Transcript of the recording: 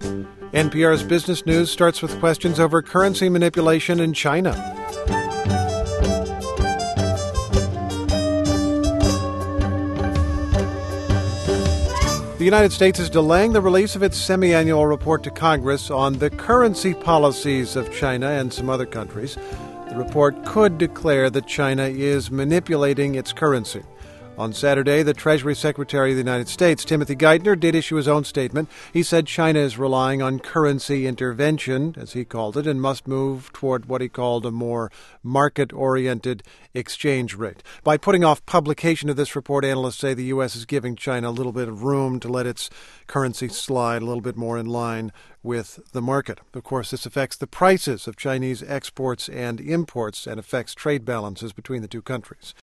NPR's Business News starts with questions over currency manipulation in China. The United States is delaying the release of its semi-annual report to Congress on the currency policies of China and some other countries. The report could declare that China is manipulating its currency. On Saturday, the Treasury Secretary of the United States, Timothy Geithner, did issue his own statement. He said China is relying on currency intervention, as he called it, and must move toward what he called a more market-oriented exchange rate. By putting off publication of this report, analysts say the U.S. is giving China a little bit of room to let its currency slide a little bit more in line with the market. Of course, this affects the prices of Chinese exports and imports and affects trade balances between the two countries.